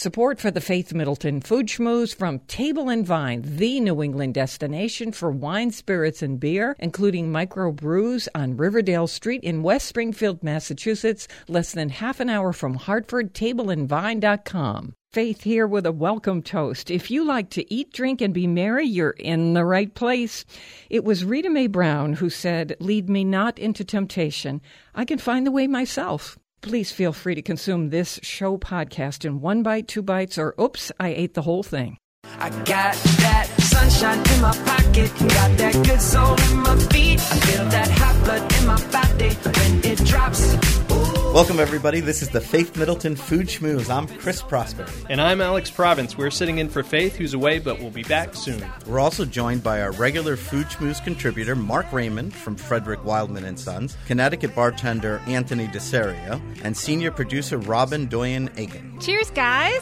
Support for the Faith Middleton Food Schmooze from Table and Vine, the New England destination for wine, spirits, and beer, including microbrews on Riverdale Street in West Springfield, Massachusetts, less than half an hour from Hartford, tableandvine.com. Faith here with a welcome toast. If you like to eat, drink, and be merry, you're in the right place. It was Rita Mae Brown who said, "Lead me not into temptation. I can find the way myself." Please feel free to consume this show podcast in 1 bite, 2 bites, or oops, I ate the whole thing. I got that sunshine in my pocket, got that good soul in my feet. I feel that hot blood in my body when it drops. Welcome, everybody. This is the Faith Middleton Food Schmooze. I'm Chris Prosper. And I'm Alex Province. We're sitting in for Faith, who's away, but we'll be back soon. We're also joined by our regular Food Schmooze contributor, Mark Raymond from Frederick Wildman & Sons, Connecticut bartender Anthony DeSerio, and senior producer Robin Doyen-Aiken. Cheers, guys.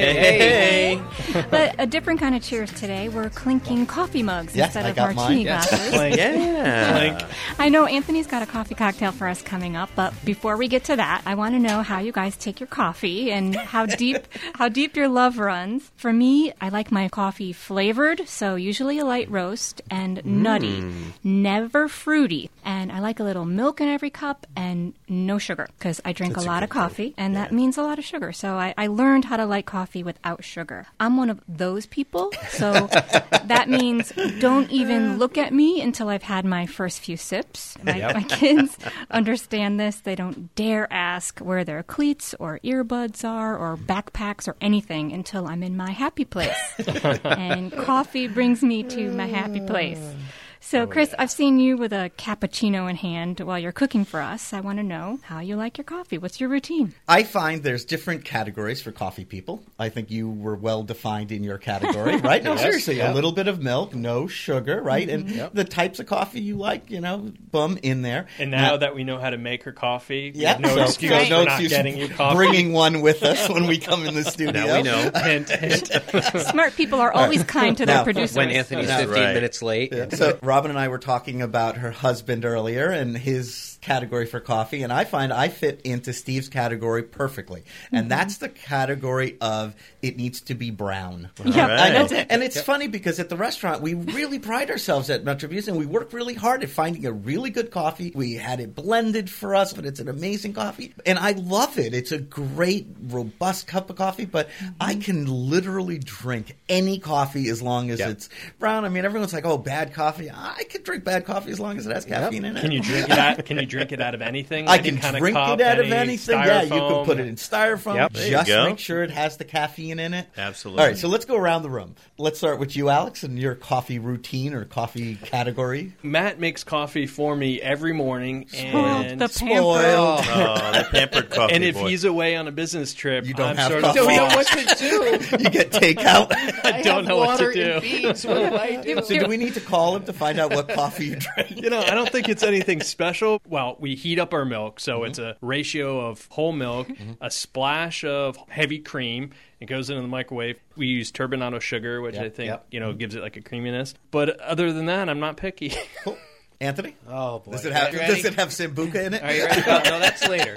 Hey. But a different kind of cheers today. We're clinking coffee mugs instead of martini glasses. Clink. Yeah. Clink. I know Anthony's got a coffee cocktail for us coming up, but before we get to that, I want to know how you guys take your coffee and how deep your love runs. For me, I like my coffee flavored, so usually a light roast and nutty, never fruity. And I like a little milk in every cup and no sugar because I drink a lot of coffee, and that means a lot of sugar. So I learned how to like coffee without sugar. I'm one of those people, so that means don't even look at me until I've had my first few sips. My kids understand this. They don't dare ask where their cleats or earbuds are or backpacks or anything until I'm in my happy place. And coffee brings me to my happy place. So, Chris, I've seen you with a cappuccino in hand while you're cooking for us. I want to know how you like your coffee. What's your routine? I find there's different categories for coffee people. I think you were well defined in your category, right? No, seriously, a little bit of milk, no sugar, right? And the types of coffee you like, boom, in there. And now that we know how to make her coffee, we yeah, have no excuse for not getting you coffee. Bringing one with us when we come in the studio. Now we know. Hint, hint. Smart people are always kind to their producers. When Anthony's 15 minutes late. Yeah. So Robin and I were talking about her husband earlier and his category for coffee, and I find I fit into Steve's category perfectly. And that's the category of it needs to be brown. Yeah, I know. And it's funny because at the restaurant, we really pride ourselves at Metro Views, and we work really hard at finding a really good coffee. We had it blended for us, but it's an amazing coffee. And I love it. It's a great, robust cup of coffee, but I can literally drink any coffee as long as it's brown. I mean, everyone's like, oh, bad coffee. I could drink bad coffee as long as it has caffeine in it. Can you drink it out of anything? I can drink cup, it out of anything. Styrofoam? Yeah, you can put it in styrofoam. Yep. Just make sure it has the caffeine in it. Absolutely. All right, so let's go around the room. Let's start with you, Alex, and your coffee routine or coffee category. Matt makes coffee for me every morning. And The Spoiled. The pampered coffee And if boy. he's away on a business trip, You don't I'm have sort coffee. of Don't know lost. what to do. You get takeout. I don't know what to do. Beans. What do I do? So do we need to call him to find out what coffee you drink? I don't think it's anything special. Well, we heat up our milk, so it's a ratio of whole milk, a splash of heavy cream. It goes into the microwave. We use turbinado sugar, which I think gives it like a creaminess. But other than that, I'm not picky. Cool. Anthony? Oh, boy. Does it have Sambuca in it? Are you ready? No, that's later.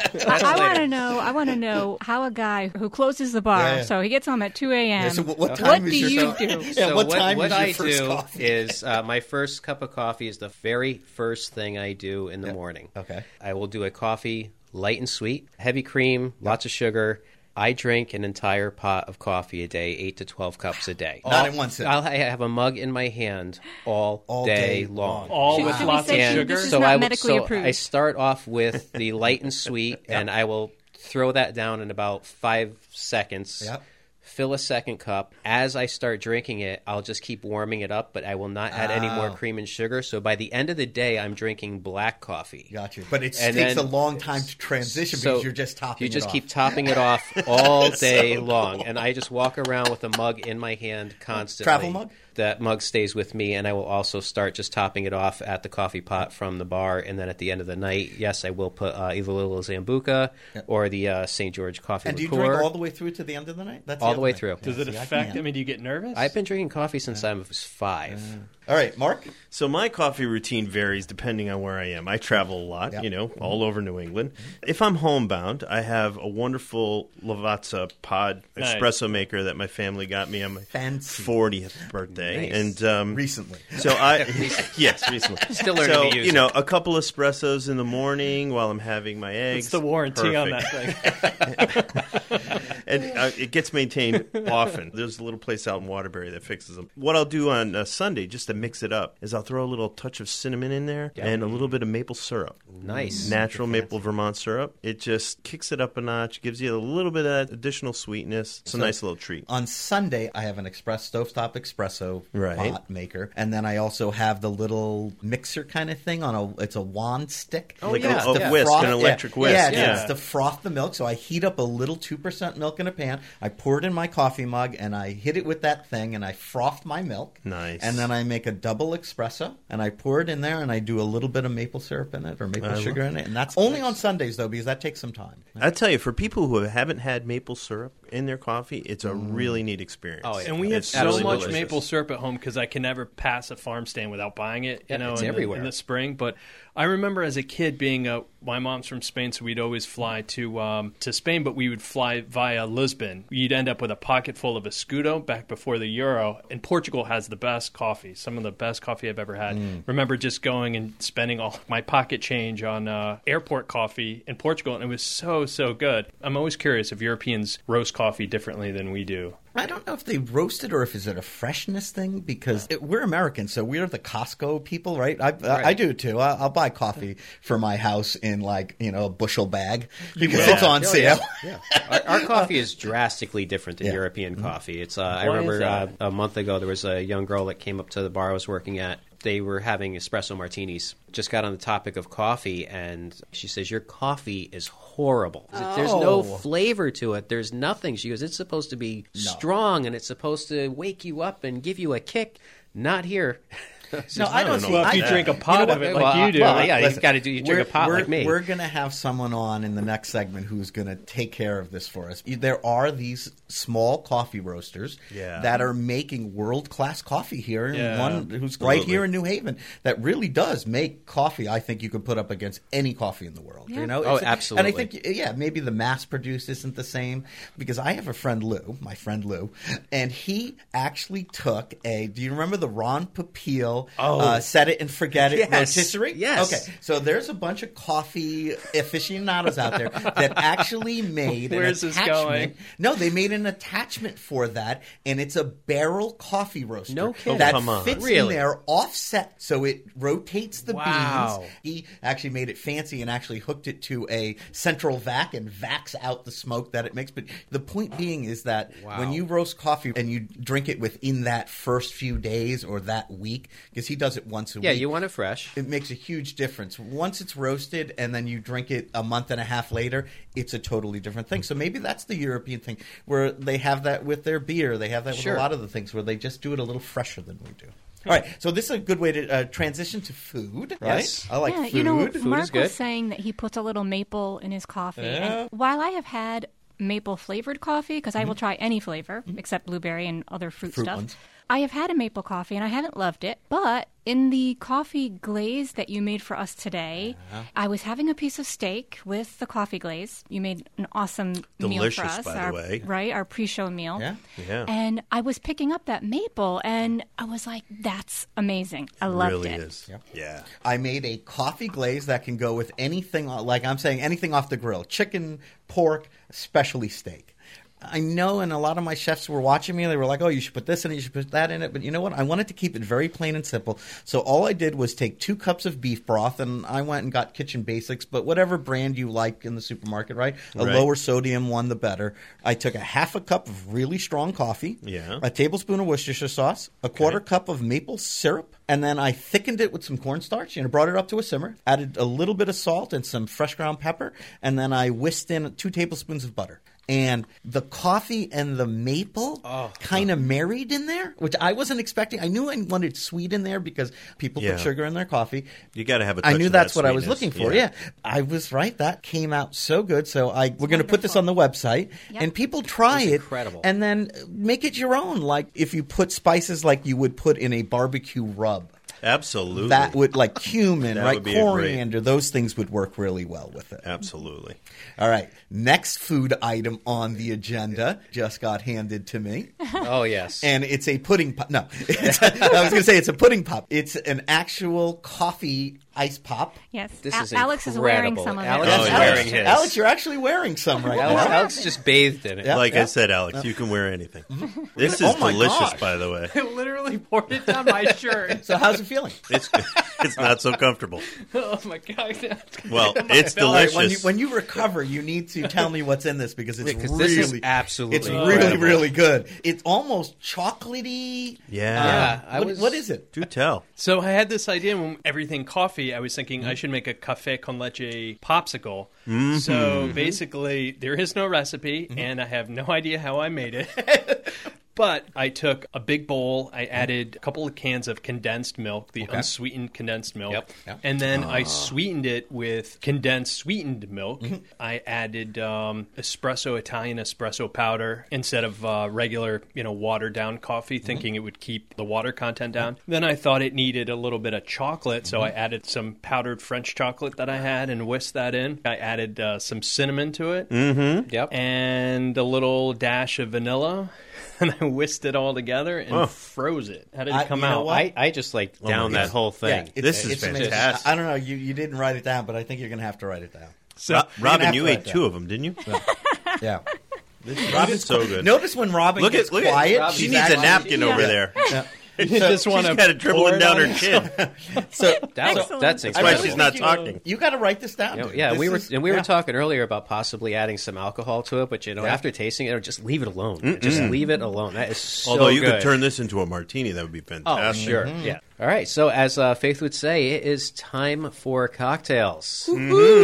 I want to know how a guy who closes the bar, so he gets home at 2 a.m. Yeah, so what time what is do your you do? Yeah, So what time what is your I first do coffee? is my first cup of coffee is the very first thing I do in the morning. Okay. I will do a coffee light and sweet, heavy cream, lots of sugar. I drink an entire pot of coffee a day, 8 to 12 cups a day. Not in one sip. I have a mug in my hand all day long. All Should with we lots of say sugar. this is not medically so approved? I start off with the light and sweet, and I will throw that down in about 5 seconds. Yep. Fill a second cup. As I start drinking it, I'll just keep warming it up, but I will not add any more cream and sugar. So by the end of the day, I'm drinking black coffee. Got you. But it And takes then- a long time to transition So because you're just topping it off. You just keep topping it off all day long. And I just walk around with a mug in my hand constantly. Travel mug? That mug stays with me, and I will also start just topping it off at the coffee pot from the bar. And then at the end of the night, yes, I will put either a little Zambuca or the St. George coffee And do you liqueur. drink all the way through to the end of the night? That's all the way thing. through. Does it affect? I mean, do you get nervous? I've been drinking coffee since I was 5. All right, Mark? So my coffee routine varies depending on where I am. I travel a lot, all over New England. If I'm homebound, I have a wonderful Lavazza pod espresso maker that my family got me on my 40th birthday. Nice. And Recently. So yes, recently. Still learning to use it. A couple espressos in the morning while I'm having my eggs. What's the warranty on that thing? And it gets maintained often. There's a little place out in Waterbury that fixes them. What I'll do on Sunday, just to mix it up, is I'll throw a little touch of cinnamon in there and a little bit of maple syrup. Nice. Natural maple Vermont syrup. It just kicks it up a notch, gives you a little bit of that additional sweetness. It's a nice little treat. On Sunday, I have an stovetop espresso pot maker, and then I also have the little mixer kind of thing it's a wand stick. A whisk, an electric whisk. It's to froth the milk. So I heat up a little 2% milk in a pan. I pour it in my coffee mug, and I hit it with that thing, and I froth my milk. Nice. And then I make a double espresso, and I pour it in there, and I do a little bit of maple syrup in it or maple sugar in it. And that's only on Sundays, though, because that takes some time. I tell you, for people who haven't had maple syrup in their coffee, it's a really neat experience. Oh, yeah. And we have It's so really much delicious. maple syrup at home because I can never pass a farm stand without buying it. It's in everywhere. in the spring. But I remember as a kid being my mom's from Spain, so we'd always fly to Spain, but we would fly via Lisbon. You'd end up with a pocket full of Escudo back before the Euro. And Portugal has the best coffee, some of the best coffee I've ever had. Remember just going and spending all my pocket change on airport coffee in Portugal, and it was so, so good. I'm always curious if Europeans roast coffee differently than we do. I don't know if they roast it or if it's a freshness thing because we're Americans, so we're the Costco people, right? I do too. I'll buy coffee for my house in a bushel bag because it's on sale. Yeah. Our coffee is drastically different than European coffee. It's I remember a month ago there was a young girl that came up to the bar I was working at. They were having espresso martinis. Just got on the topic of coffee, and she says, "Your coffee is horrible. There's no flavor to it. There's nothing." She goes, "It's supposed to be strong, and it's supposed to wake you up and give you a kick. Not here." No, I don't see. Well, if you drink a pot of it like you do. Well, yeah, Listen, you've got to you drink a pot like me. We're going to have someone on in the next segment who's going to take care of this for us. There are these small coffee roasters that are making world-class coffee here. One who's right here in New Haven that really does make coffee I think you could put up against any coffee in the world. Yeah. And Absolutely. I think, maybe the mass-produced isn't the same because I have a friend, my friend Lou, and he actually took do you remember the Ron Popeil set it and forget it rotisserie? Yes. Okay, so there's a bunch of coffee aficionados out there that actually made Where's an this attachment. going? No, they made an attachment for that, and it's a barrel coffee roaster. No kidding. That Come on. fits Really? in there offset, so it rotates the Wow. beans. He actually made it fancy and actually hooked it to a central vac and vacs out the smoke that it makes. But the point being is that when you roast coffee and you drink it within that first few days or that week, because he does it once a week. Yeah, you want it fresh. It makes a huge difference. Once it's roasted and then you drink it a month and a half later, it's a totally different thing. So maybe that's the European thing where they have that with their beer. They have that with a lot of the things where they just do it a little fresher than we do. All right, so this is a good way to transition to food, right? Yes. I like food. You know, Food Mark is good. was saying that he puts a little maple in his coffee. And while I have had maple flavored coffee, because I will try any flavor except blueberry and other fruit stuff. ones. I have had a maple coffee and I haven't loved it, but in the coffee glaze that you made for us today, I was having a piece of steak with the coffee glaze. You made an awesome meal Delicious, for us. by the way. Right, our pre-show meal. Yeah. And I was picking up that maple and I was like, that's amazing. I loved really it. is. Yeah. I made a coffee glaze that can go with anything, like I'm saying, anything off the grill. Chicken, pork, especially steak. I know, and a lot of my chefs were watching me, and they were like, oh, you should put this in it, you should put that in it. But you know what? I wanted to keep it very plain and simple. So all I did was take 2 cups of beef broth, and I went and got Kitchen Basics, but whatever brand you like in the supermarket, right? A lower sodium one, the better. I took a half a cup of really strong coffee, a tablespoon of Worcestershire sauce, a quarter cup of maple syrup, and then I thickened it with some cornstarch, brought it up to a simmer, added a little bit of salt and some fresh ground pepper, and then I whisked in 2 tablespoons of butter. and the coffee and the maple kind of married in there, which I wasn't expecting. I knew I wanted sweet in there because people put sugar in their coffee. You got to have a touch I knew of that's that what I was sweetness. looking for. Yeah. I was right. That came out so good. So we're going to put this on the website, and people try it, incredible. and then make it your own. Like if you put spices like you would put in a barbecue rub. Absolutely. That would, like cumin, That right? would be Coriander, those things would work really well with it. Absolutely. All right. Next food item on the agenda just got handed to me. Oh, yes. And it's a pudding pop. No, I was going to say it's a pudding pop. It's an actual coffee ice pop. Yes. This is Alex is wearing incredible. some of Alex it. is yeah. wearing his. Alex, you're actually wearing some right now. Alex just bathed in it. Yeah. Like I said, Alex, you can wear anything. This is Oh my delicious, gosh. by the way. I literally poured it down my shirt. So how's it feeling? It's not so comfortable. Oh my god! Well, it's All right, delicious. when you recover, you need to tell me what's in this because it's Because really, this is absolutely it's really, incredible. really good. It's almost chocolatey. Yeah. What is it? Do tell. So I had this idea when everything coffee. I was thinking I should make a cafe con leche popsicle. So basically, there is no recipe, and I have no idea how I made it. But I took a big bowl, I added a couple of cans of condensed milk, the unsweetened condensed milk, and then I sweetened it with condensed sweetened milk. I added Italian espresso powder instead of regular, watered down coffee, thinking it would keep the water content down. Then I thought it needed a little bit of chocolate, so I added some powdered French chocolate that I had and whisked that in. I added some cinnamon to it, and a little dash of vanilla. And I whisked it all together and froze it. How did it come out? I just down that whole thing. Yeah, This is amazing. fantastic. I don't know. You didn't write it down, but I think you're going to have to write it down. So, Robin, have you to ate write two of them, didn't you? Yeah. Robin's so good. Notice when Robin gets quiet, She she's needs a actually- napkin over there. you just want She's to got it dribbling down her chin. So That's Excellent. that's I That's why really she's not think talking. You got to write this down. dude. Yeah, This we is- were talking earlier about possibly adding some alcohol to it, but after tasting it, just leave it alone. Just leave it alone. That is so Although you good. could turn this into a martini, that would be Oh, fantastic. sure. Yeah. All right. So, as Faith would say, it is time for cocktails. So,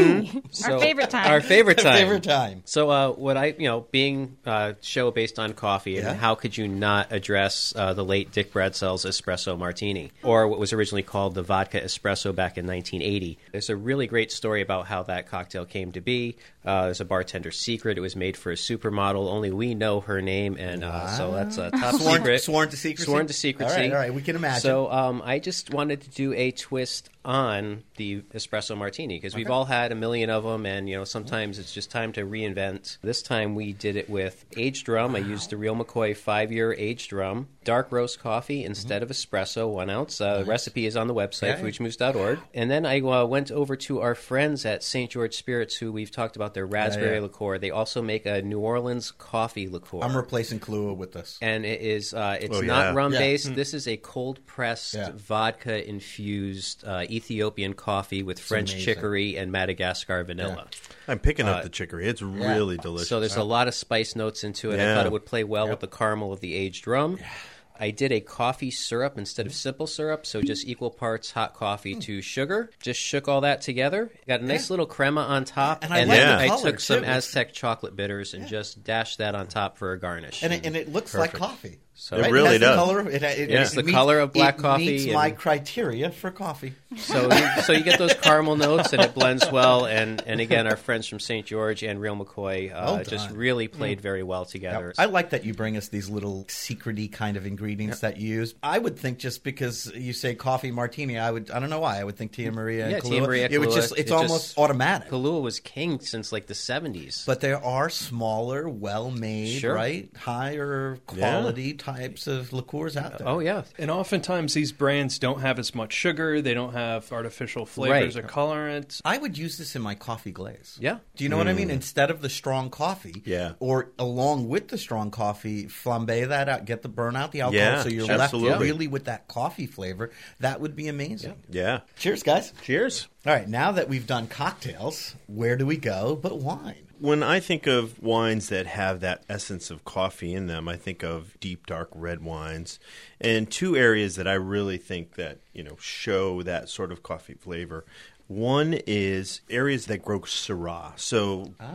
Our favorite time. Our favorite time. Favorite time. So, being a show based on coffee, and how could you not address the late Dick Bradsell's espresso martini, or what was originally called the vodka espresso back in 1980? There's a really great story about how that cocktail came to be. There's a bartender's secret. It was made for a supermodel. Only we know her name, and so that's a top secret. Sworn to secrecy. Sworn to secrecy. All right. We can imagine. So I just wanted to do a twist on the espresso martini because we've all had a million of them, and sometimes it's just time to reinvent. This time we did it with aged rum. I used the Real McCoy 5-year aged rum, dark roast coffee instead of espresso, 1 ounce. The recipe is on the website, foodschmooze.org. And then I went over to our friends at St. George Spirits, who we've talked about their raspberry liqueur. They also make a New Orleans coffee liqueur. I'm replacing Kahlua with this. And it is it's Oh, not yeah. rum based. This is a cold pressed vodka infused Ethiopian coffee with French amazing. chicory and Madagascar vanilla. I'm picking up the chicory. It's really delicious. So there's a lot of spice notes into it. I Yeah. thought it would play well with the caramel of the aged rum. I did a coffee syrup instead of simple syrup, so just equal parts hot coffee to sugar. Just shook all that together. Got a nice little crema on top, And I and like then the I color, took some too. Aztec chocolate bitters and just dashed that on top for a garnish. And it looks like coffee. So It Right? really has the does. color. It's the color of black coffee It meets and- my criteria for coffee. So you get those caramel notes, and it blends well. And again, our friends from St. George and Real McCoy Well just done. really played very well together. I like that you bring us these little secret-y kind of ingredients that you use. I would think just because you say coffee martini, I don't know why. I would think Tia Maria and Yeah, Kahlua. Tia Maria, It would Kahlua, it's almost automatic. Kahlua was king since like the 70s. But there are smaller, well-made, Sure. right, higher quality types of liqueurs out there. Oh, yeah. and oftentimes these brands don't have as much sugar. They don't have artificial flavors Right. or colorants. I would use this in my coffee glaze. Yeah. Do you know what I mean? Instead of the strong coffee, Yeah. or along with the strong coffee, flambe that out, get the burn out the alcohol, Yeah, so you're absolutely. left really with that coffee flavor. That would be amazing. Yeah. Cheers, guys. Cheers. All right, now that we've done cocktails, where do we go but wine? When I think of wines that have that essence of coffee in them, I think of deep, dark red wines. And two areas that I really think that, show that sort of coffee flavor. One is areas that grow Syrah. So deep,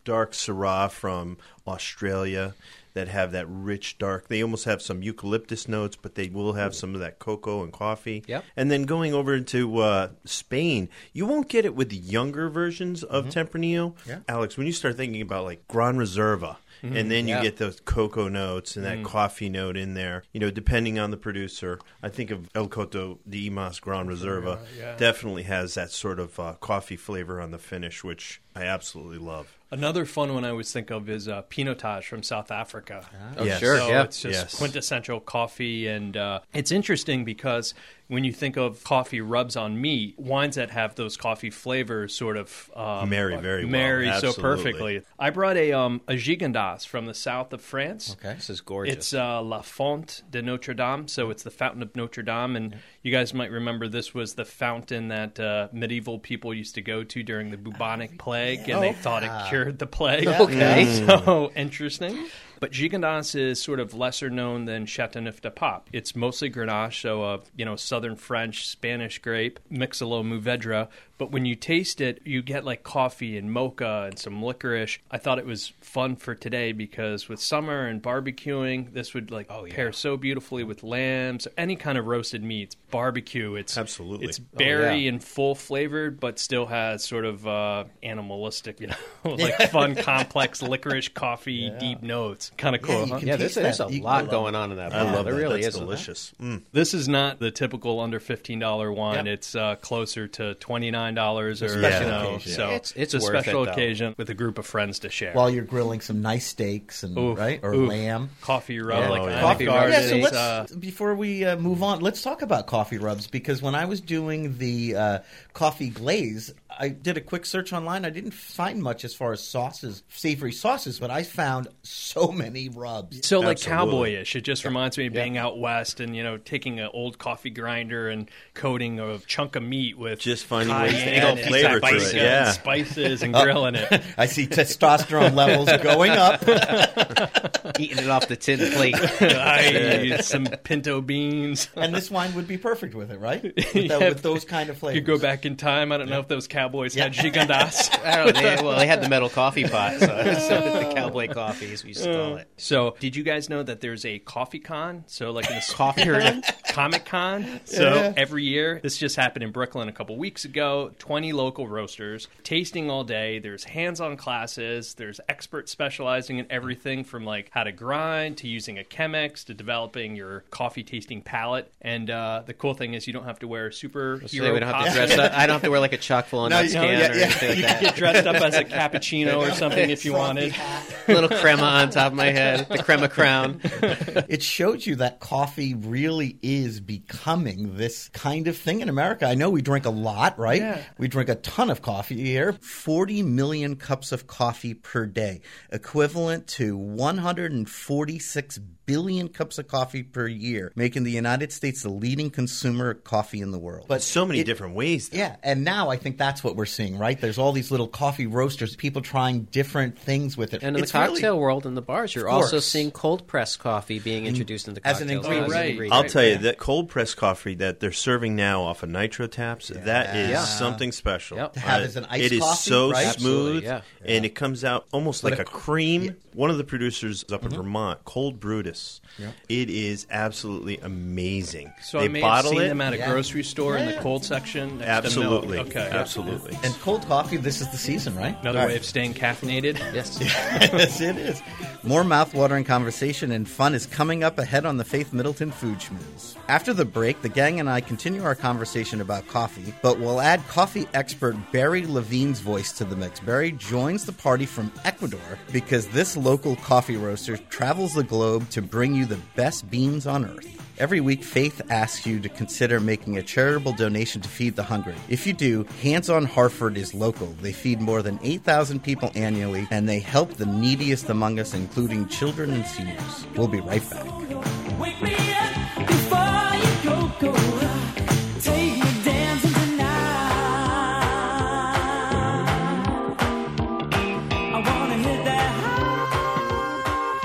dark Syrah from Australia that have that rich, dark. They almost have some eucalyptus notes, but they will have some of that cocoa and coffee. Yep. And then going over into Spain, you won't get it with the younger versions of Tempranillo. Yeah. Alex, when you start thinking about like Gran Reserva, and then you get those cocoa notes and that coffee note in there. You know, depending on the producer, I think of El Coto de Imas Gran Reserva definitely has that sort of coffee flavor on the finish, which I absolutely love. Another fun one I always think of is Pinotage from South Africa. Oh, Yes. sure. So Yeah. it's just quintessential coffee, and it's interesting because when you think of coffee rubs on meat, wines that have those coffee flavors sort of Marry very well. marry so Absolutely. perfectly. I brought a Gigondas from the south of France. Okay. This is gorgeous. It's La Fonte de Notre Dame, so it's the Fountain of Notre Dame, and you guys might remember this was the fountain that medieval people used to go to during the bubonic plague, and they thought it cured the plague. Okay. So interesting. But Gigondas is sort of lesser known than Châteauneuf-du-Pape. It's mostly Grenache, so southern French, Spanish grape, Mixolo Mourvedre. But when you taste it, you get like coffee and mocha and some licorice. I thought it was fun for today because with summer and barbecuing, this would pair so beautifully with lambs, any kind of roasted meats, barbecue. It's Absolutely. It's berry and full flavored, but still has sort of animalistic, fun, complex licorice, coffee, deep notes. Kind of cool, you huh? can yeah, taste there's that. a You- lot going on in that. I love There that. really That's is. delicious. This is not the typical under $15 wine. Yep. It's closer to $29 or special occasion. so It's a worth special it, though. occasion with a group of friends to share. While you're grilling some nice steaks and Oof, or oof. lamb. Coffee rub, Yeah. like Oh, yeah. Olive Coffee rub. Garden. Yeah, so is, let's before we move on, let's talk about coffee rubs because when I was doing the coffee glaze, I did a quick search online. I didn't find much as far as sauces, savory sauces, but I found so many rubs. so like Absolutely. cowboyish. It just reminds me of being out west and taking an old coffee grinder and coating a chunk of meat with Just finding ways to cayenne add and flavor to it, spices, yeah. spices and grilling it. I see testosterone levels going up. Eating it off the tin plate. Some pinto beans. And this wine would be perfect with it, right? With those kind of flavors. You go back in time. I don't know if those cowboys had Gigondas. I don't know. They had the metal coffee pot, so the cowboy coffees, we used to call it. So, did you guys know that there's a coffee con? So, like in the Coffee spirit con? of Comic Con. So, every year, this just happened in Brooklyn a couple weeks ago. 20 local roasters, tasting all day. There's hands-on classes. There's experts specializing in everything from like how to grind to using a Chemex to developing your coffee tasting palette. And the cool thing is, you don't have to wear superhero So we don't have to costume. dress up. I don't have to wear like a chock full of nuts can or anything like You that. could get dressed up as a cappuccino or something if you wanted. Little crema on top of my head, the crema crown. It shows you that coffee really is becoming this kind of thing in America. I know we drink a lot, right? Yeah. We drink a ton of coffee here. 40 million cups of coffee per day, equivalent to 146 billion cups of coffee per year, making the United States the leading consumer of coffee in the world. But so many different ways. Though. Yeah, and now I think that's what we're seeing, right? There's all these little coffee roasters, people trying different things with it. And in It's the cocktail really- world in the bars, you're Of also course. seeing cold pressed coffee being introduced into as an cocktails. ingredient. Right. I'll tell you, that cold pressed coffee that they're serving now off of Nitro Taps, that is Yeah. something special. Yep. To have as an iced It is coffee, so right? smooth, Absolutely, yeah. and it comes out almost like a cream. yeah. One of the producers up in Vermont, Cold Brutus, it is absolutely amazing. So they I may have bottle seen it. them at a Yeah. grocery store in the Yeah. cold section. Next Absolutely, To milk. Okay. absolutely. And cold coffee, this is the season, right? Another All way right. of staying caffeinated. Yes. Yes, it is. More mouth-watering conversation and fun is coming up ahead on the Faith Middleton Food Schmooze. After the break, the gang and I continue our conversation about coffee, but we'll add coffee expert Barry Levine's voice to the mix. Barry joins the party from Ecuador because this local coffee roaster travels the globe to bring you the best beans on earth. Every week, Faith asks you to consider making a charitable donation to feed the hungry. If you do, Hands On Hartford is local. They feed more than 8,000 people annually, and they help the neediest among us, including children and seniors. We'll be right back. Wake me up before you go. Take me dancing tonight. I wanna hit that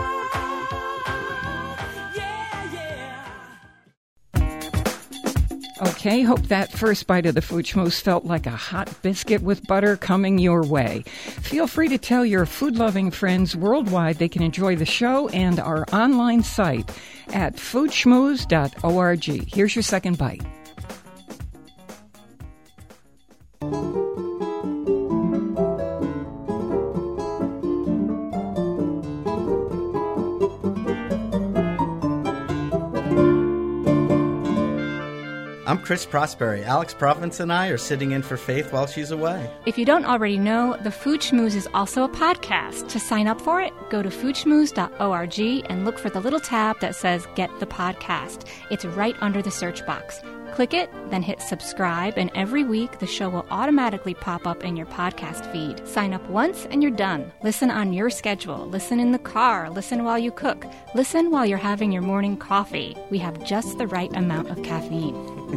high. Yeah, yeah. Okay, hope that first bite of the Food Schmooze felt like a hot biscuit with butter coming your way. Feel free to tell your food-loving friends worldwide they can enjoy the show and our online site at foodschmooze.org. Here's your second bite. I'm Chris Prosperi. Alex Province and I are sitting in for Faith while she's away. If you don't already know, the Food Schmooze is also a podcast. To sign up for it, go to foodschmooze.org and look for the little tab that says Get the Podcast. It's right under the search box. Click it, then hit subscribe, and every week the show will automatically pop up in your podcast feed. Sign up once and you're done. Listen on your schedule. Listen in the car. Listen while you cook. Listen while you're having your morning coffee. We have just the right amount of caffeine.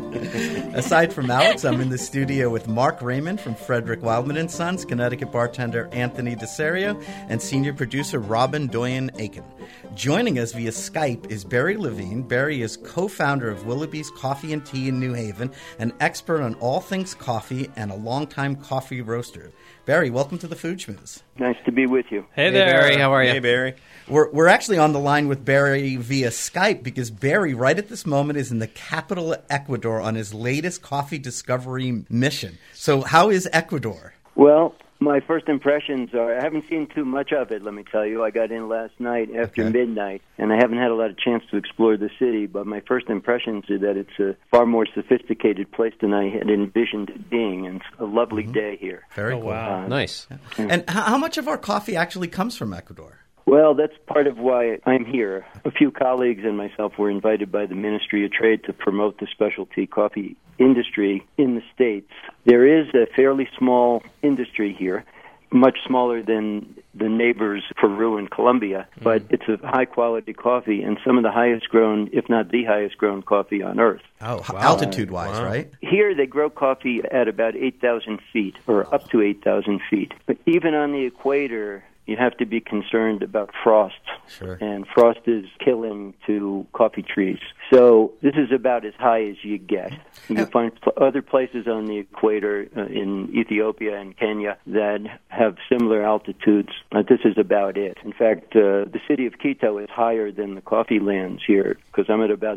Aside from Alex, I'm in the studio with Mark Raymond from Frederick Wildman & Sons, Connecticut bartender Anthony DeSerio, and senior producer Robin Doyen-Aiken. Joining us via Skype is Barry Levine. Barry is co-founder of Willoughby's Coffee and Tea in New Haven, an expert on all things coffee, and a longtime coffee roaster. Barry, welcome to the Food Schmooze. Nice to be with you. Hey there. Barry, how are you? Hey, Barry. We're actually on the line with Barry via Skype because Barry, right at this moment, is in the capital of Ecuador on his latest coffee discovery mission. So how is Ecuador? Well, my first impressions are, I haven't seen too much of it, let me tell you. I got in last night after midnight, and I haven't had a lot of chance to explore the city, but my first impressions are that it's a far more sophisticated place than I had envisioned it being, and it's a lovely day here. Very cool. Wow. Nice. And how much of our coffee actually comes from Ecuador? Well, that's part of why I'm here. A few colleagues and myself were invited by the Ministry of Trade to promote the specialty coffee industry in the States. There is a fairly small industry here, much smaller than the neighbors Peru and Colombia, but it's a high-quality coffee and some of the highest-grown, if not the highest-grown coffee on Earth. Oh, altitude-wise, right? Here they grow coffee at about 8,000 feet, or up to 8,000 feet. But even on the equator, you have to be concerned about frost. Sure. And frost is killing to coffee trees. So this is about as high as you get. You find other places on the equator in Ethiopia and Kenya that have similar altitudes. This is about it. In fact, the city of Quito is higher than the coffee lands here because I'm at about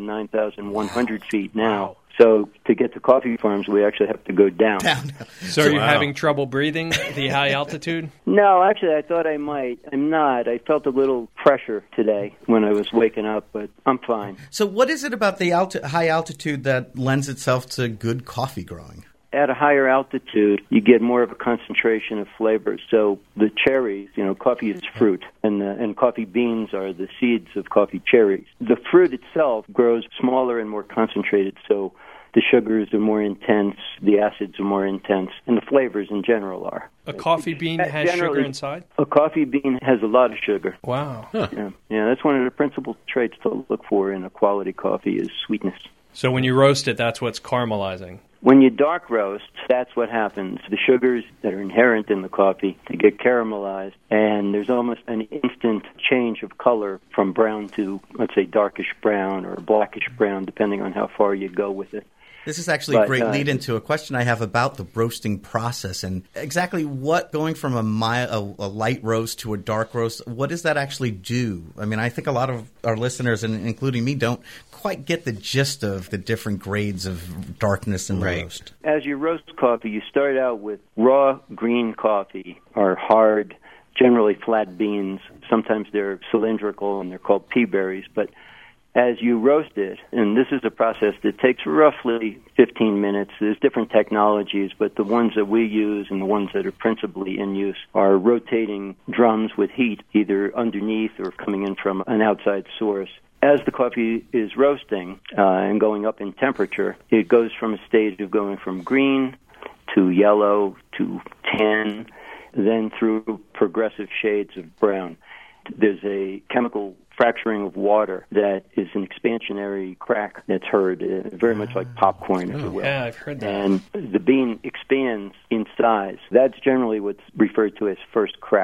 9,100 feet now. Wow. So to get to coffee farms, we actually have to go down. So are you having trouble breathing, the high altitude? No, actually, I thought I might. I'm not. I felt a little pressure today when I was waking up, but I'm fine. So what is it about the high altitude that lends itself to good coffee growing? At a higher altitude, you get more of a concentration of flavors. So the cherries, coffee is fruit, and coffee beans are the seeds of coffee cherries. The fruit itself grows smaller and more concentrated, so the sugars are more intense, the acids are more intense, and the flavors in general are. A coffee bean has sugar inside? A coffee bean has a lot of sugar. Wow. Huh. Yeah, that's one of the principal traits to look for in a quality coffee is sweetness. So when you roast it, that's what's caramelizing? When you dark roast, that's what happens. The sugars that are inherent in the coffee, they get caramelized, and there's almost an instant change of color from brown to, let's say, darkish brown or blackish brown, depending on how far you go with it. This is actually a great lead into a question I have about the roasting process and exactly what going from a light roast to a dark roast, what does that actually do? I mean, I think a lot of our listeners, and including me, don't quite get the gist of the different grades of darkness in the roast. As you roast coffee, you start out with raw green coffee or hard, generally flat beans. Sometimes they're cylindrical and they're called pea berries, but as you roast it, and this is a process that takes roughly 15 minutes. There's different technologies, but the ones that we use and the ones that are principally in use are rotating drums with heat, either underneath or coming in from an outside source. As the coffee is roasting and going up in temperature, it goes from a stage of going from green to yellow to tan, then through progressive shades of brown. There's a chemical fracturing of water that is an expansionary crack that's heard, very much like popcorn, if you will. Yeah, I've heard that. And the bean expands in size. That's generally what's referred to as first crack.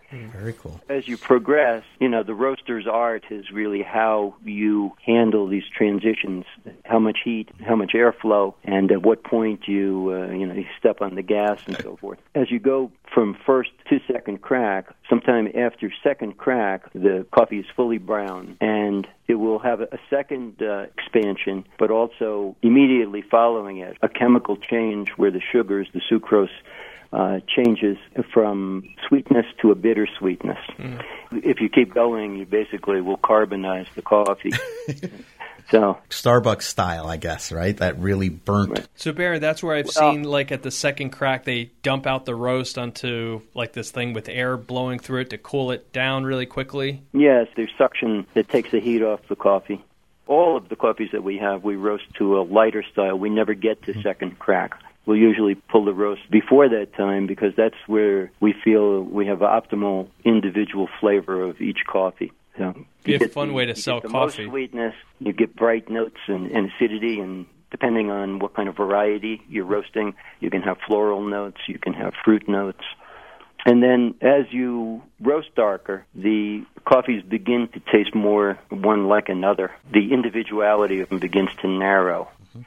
Very cool. As you progress, the roaster's art is really how you handle these transitions, how much heat, how much airflow, and at what point you step on the gas and so forth. As you go from first to second crack, sometime after second crack, the coffee is fully brown, and it will have a second expansion, but also immediately following it, a chemical change where the sugars, the sucrose, changes from sweetness to a bitter sweetness. If you keep going, you basically will carbonize the coffee. So Starbucks style, I guess, right? That really burnt. Right. So, Barry, that's where I've seen, like, at the second crack, they dump out the roast onto, like, this thing with air blowing through it to cool it down really quickly. Yes, there's suction that takes the heat off the coffee. All of the coffees that we have, we roast to a lighter style. We never get to second crack. We'll usually pull the roast before that time because that's where we feel we have optimal individual flavor of each coffee. So be a fun way to sell coffee. Most sweetness, you get bright notes and acidity, and depending on what kind of variety you're roasting, you can have floral notes, you can have fruit notes. And then as you roast darker, the coffees begin to taste more one like another. The individuality of them begins to narrow.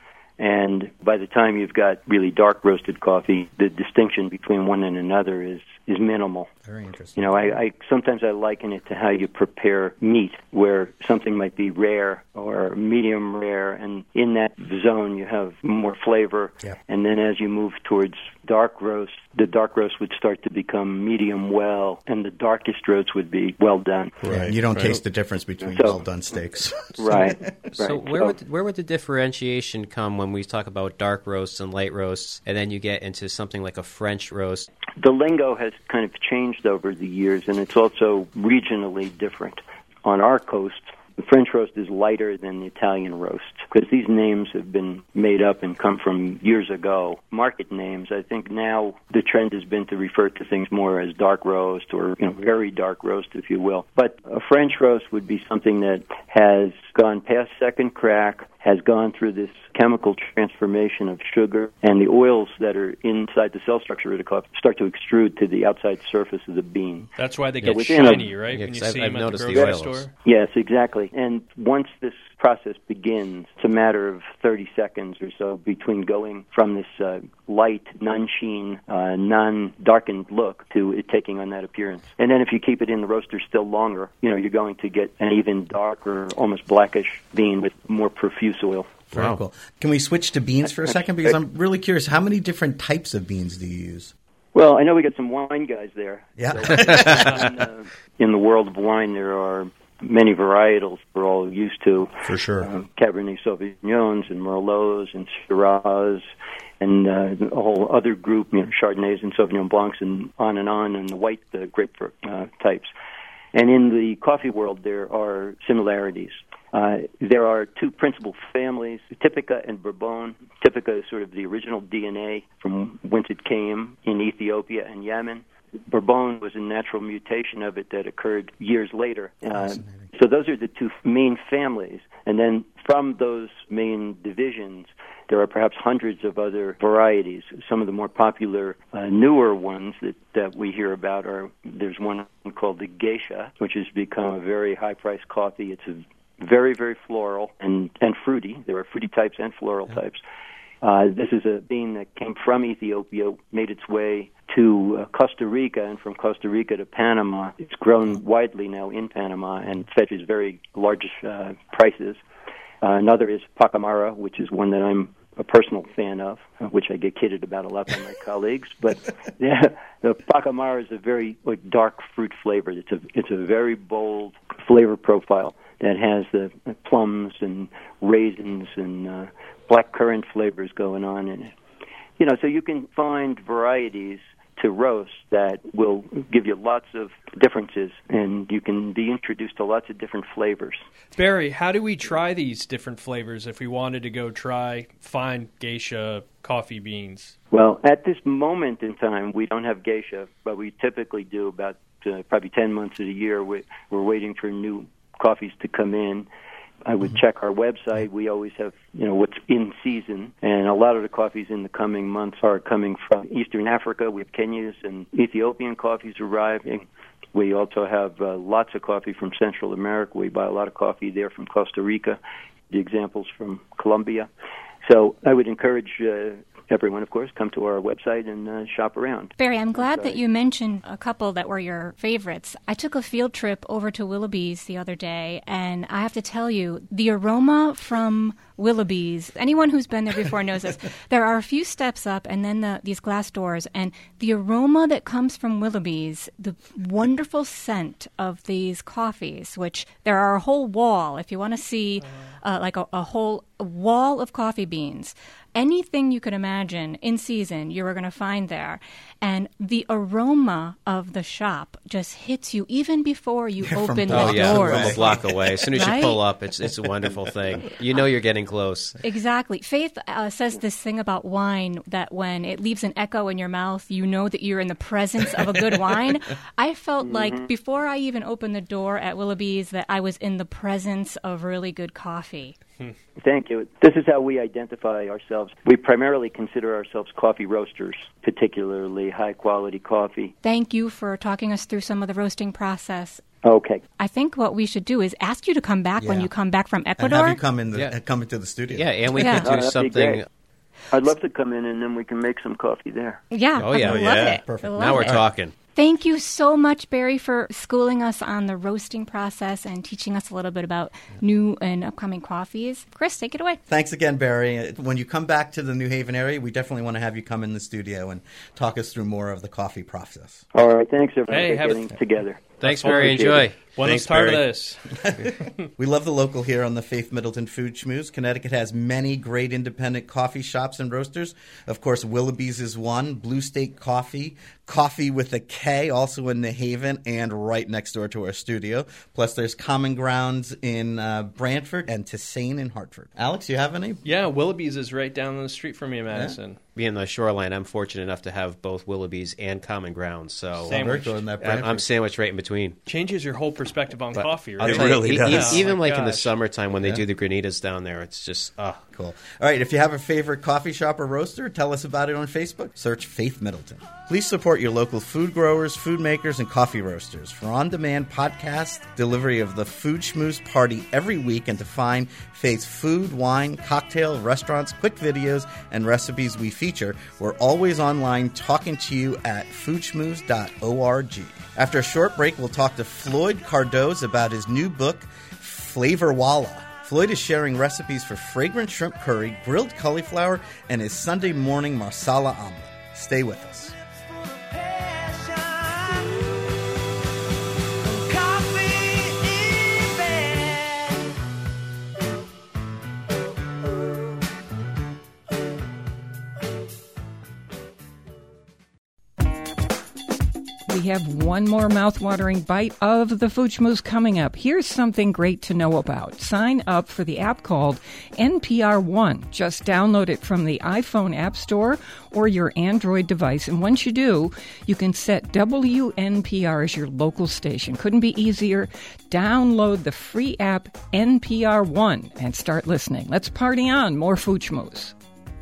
And by the time you've got really dark roasted coffee, the distinction between one and another is minimal. Very interesting. I sometimes I liken it to how you prepare meat, where something might be rare or medium rare, and in that zone you have more flavor. Yeah. And then as you move towards dark roast, the dark roast would start to become medium well, and the darkest roast would be well done. Right. You don't taste the difference between well done steaks. Right. So where would the differentiation come when we talk about dark roasts and light roasts, and then you get into something like a French roast? The lingo has kind of changed over the years, and it's also regionally different. On our coast, the French roast is lighter than the Italian roast because these names have been made up and come from years ago. Market names, I think now the trend has been to refer to things more as dark roast or very dark roast, if you will. But a French roast would be something that has gone past second crack, has gone through this chemical transformation of sugar, and the oils that are inside the cell structure of the coffee start to extrude to the outside surface of the bean. That's why they get shiny, right? Yeah, when you see I've them at noticed the the grocery oils. store. Yes, exactly. And once this process begins, it's a matter of 30 seconds or so between going from this light, non-sheen, non-darkened look to it taking on that appearance. And then if you keep it in the roaster still longer, you're going to get an even darker, almost blackish bean with more profuse oil. Very cool. Can we switch to beans for a second? Because I'm really curious, how many different types of beans do you use? Well, I know we got some wine guys there. Yeah. So, in the world of wine, there are many varietals we're all used to. For sure. Cabernet Sauvignons and Merlots and Syrahs and a whole other group, Chardonnays and Sauvignon Blancs and the white grape types. And in the coffee world, there are similarities. There are two principal families, Typica and Bourbon. Typica is sort of the original DNA from whence it came in Ethiopia and Yemen. Bourbon was a natural mutation of it that occurred years later. So those are the two main families. And then from those main divisions, there are perhaps hundreds of other varieties. Some of the more popular, newer ones that we hear about there's one called the Geisha, which has become a very high-priced coffee. It's a very, very floral and fruity. There are fruity types and floral types. This is a bean that came from Ethiopia, made its way to Costa Rica, and from Costa Rica to Panama. It's grown widely now in Panama and fetches very large prices. Another is Pacamara, which is one that I'm a personal fan of, which I get kidded about a lot by my colleagues. But the Pacamara is a very dark fruit flavor. It's a very bold flavor profile that has the plums and raisins and black currant flavors going on in it. So you can find varieties to roast that will give you lots of differences, and you can be introduced to lots of different flavors. Barry, how do we try these different flavors if we wanted to go try fine geisha coffee beans? Well, at this moment in time, we don't have geisha, but we typically do about probably 10 months of the year. We're waiting for new coffees to come in. I would check our website. We always have, what's in season, and a lot of the coffees in the coming months are coming from Eastern Africa. We have Kenya's and Ethiopian coffees arriving. We also have lots of coffee from Central America. We buy a lot of coffee there from Costa Rica, the examples from Colombia. So I would encourage everyone, of course, come to our website and shop around. Barry, I'm glad that you mentioned a couple that were your favorites. I took a field trip over to Willoughby's the other day, and I have to tell you, the aroma from Willoughby's, anyone who's been there before knows this, there are a few steps up and then these glass doors, and the aroma that comes from Willoughby's, the wonderful scent of these coffees, which there are a whole wall, if you want to see like a whole wall of coffee beans. Anything you could imagine in season, you are going to find there. And the aroma of the shop just hits you even before you open the doors. From a block away. As soon as right? you pull up, it's a wonderful thing. You know you're getting close. Exactly. Faith says this thing about wine that when it leaves an echo in your mouth, you know that you're in the presence of a good wine. I felt like before I even opened the door at Willoughby's that I was in the presence of really good coffee. Thank you. This is how we identify ourselves. We primarily consider ourselves coffee roasters, particularly high-quality coffee. Thank you for talking us through some of the roasting process. Okay. I think what we should do is ask you to come back when you come back from Ecuador. And have you come into the studio. Yeah, and we could do something. I'd love to come in, and then we can make some coffee there. Yeah, oh, yeah. I love it. Perfect. Now we're talking. Thank you so much, Barry, for schooling us on the roasting process and teaching us a little bit about new and upcoming coffees. Chris, take it away. Thanks again, Barry. When you come back to the New Haven area, we definitely want to have you come in the studio and talk us through more of the coffee process. All right. Thanks, everyone, for getting together. Thanks, Barry. Enjoy. One of part of this. We love the local here on the Faith Middleton Food Schmooze. Connecticut has many great independent coffee shops and roasters. Of course, Willoughby's is one. Blue State Coffee, Coffee with a K, also in New Haven and right next door to our studio. Plus, there's Common Grounds in Brantford and Tisane in Hartford. Alex, you have any? Yeah, Willoughby's is right down the street from me in Madison. Yeah. Being the shoreline, I'm fortunate enough to have both Willoughby's and Common Grounds. So I'm sandwiched right in between. Changes your whole perspective on coffee, right? It really does. Even in the summertime when they do the granitas down there, it's just, cool. All right, if you have a favorite coffee shop or roaster, tell us about it on Facebook. Search Faith Middleton. Please support your local food growers, food makers, and coffee roasters. For on-demand podcast delivery of the Food Schmooze Party every week and to find Faith's food, wine, cocktail, restaurants, quick videos, and recipes we feature, we're always online talking to you at foodschmooze.org. After a short break, we'll talk to Floyd Cardoz about his new book, Flavor Walla. Floyd is sharing recipes for fragrant shrimp curry, grilled cauliflower, and his Sunday morning marsala omelet. Stay with us. We have one more mouth-watering bite of the Food Schmooze coming up. Here's something great to know about. Sign up for the app called NPR One. Just download it from the iPhone App Store or your Android device. And once you do, you can set WNPR as your local station. Couldn't be easier. Download the free app NPR One and start listening. Let's party on. More Food Schmooze.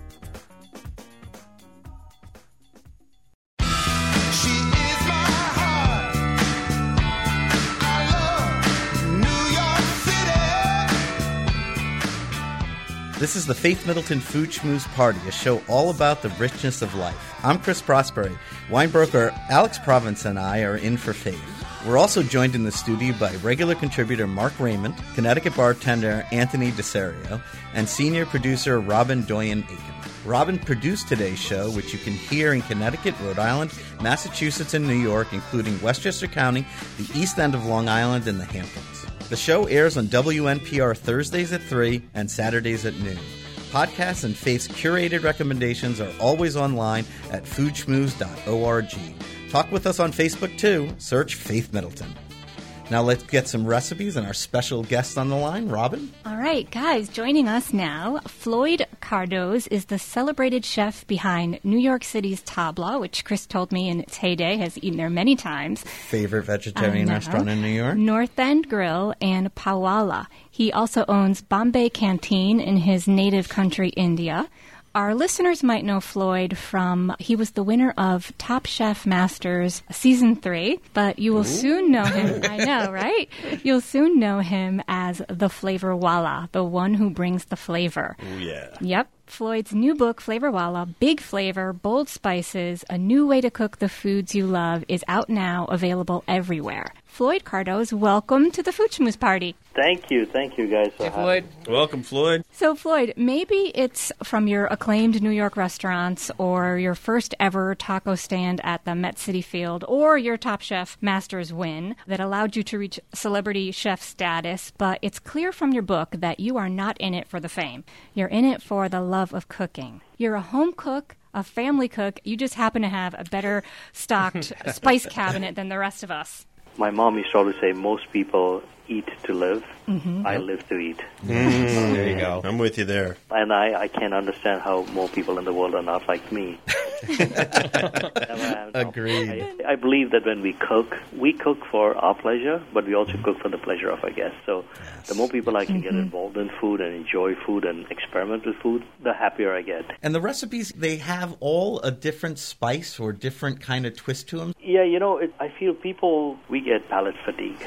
This is the Faith Middleton Food Schmooze Party, a show all about the richness of life. I'm Chris Prosperi. Wine broker Alex Province and I are in for Faith. We're also joined in the studio by regular contributor Mark Raymond, Connecticut bartender Anthony DeSario, and senior producer Robin Doyen-Aiken. Robin produced today's show, which you can hear in Connecticut, Rhode Island, Massachusetts, and New York, including Westchester County, the east end of Long Island, and the Hamptons. The show airs on WNPR Thursdays at 3 and Saturdays at noon. Podcasts and Faith's curated recommendations are always online at foodschmooze.org. Talk with us on Facebook, too. Search Faith Middleton. Now let's get some recipes and our special guest on the line, Robin. All right, guys, joining us now, Floyd Cardoz is the celebrated chef behind New York City's Tabla, which Chris told me in its heyday has eaten there many times. Favorite vegetarian restaurant in New York? North End Grill and Pawala. He also owns Bombay Canteen in his native country, India. Our listeners might know Floyd from, he was the winner of Top Chef Masters Season 3, but you will soon know him, I know, right? You'll soon know him as the Flavor Walla, the one who brings the flavor. Oh, yeah. Yep. Floyd's new book, Flavor Walla, Big Flavor, Bold Spices, A New Way to Cook the Foods You Love, is out now, available everywhere. Floyd Cardoz, welcome to the Food Schmooze Party. Thank you guys. Hey, Floyd. Welcome, Floyd. So, Floyd, maybe it's from your acclaimed New York restaurants or your first ever taco stand at the Met City Field or your Top Chef Masters win that allowed you to reach celebrity chef status, but it's clear from your book that you are not in it for the fame. You're in it for the love of cooking. You're a home cook, a family cook. You just happen to have a better stocked spice cabinet than the rest of us. My mom used to always say, most people eat to live. I live to eat. There you go. I'm with you there. And I can't understand how more people in the world are not like me. Agreed. I believe that when we cook for our pleasure, but we also cook for the pleasure of our guests. So the more people I can get involved in food and enjoy food and experiment with food, the happier I get. And the recipes, they have all a different spice or different kind of twist to them? Yeah, I feel we get palate fatigue.